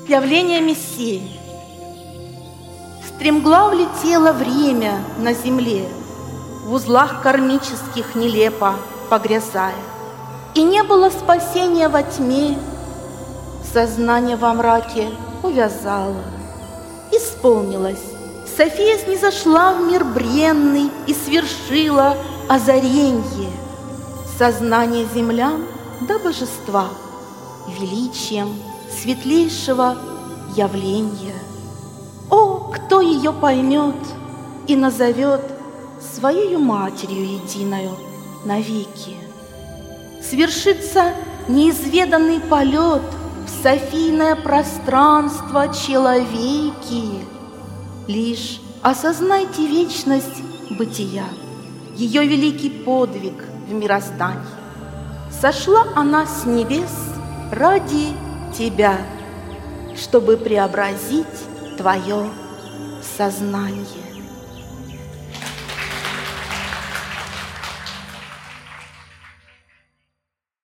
Явление Мессии. Стремглав летело время на земле, в узлах кармических нелепо погрязая, и не было спасения во тьме, сознание во мраке увязало. Исполнилось, София снизошла в мир бренный и свершила озаренье, сознание землян до божества, величием светлейшего явления. О, кто ее поймет и назовет своею матерью единою навеки! Свершится неизведанный полет в софийное пространство человеки. Лишь осознайте вечность бытия, ее великий подвиг в мироздании. Сошла она с небес ради тебя, чтобы преобразить твое сознание.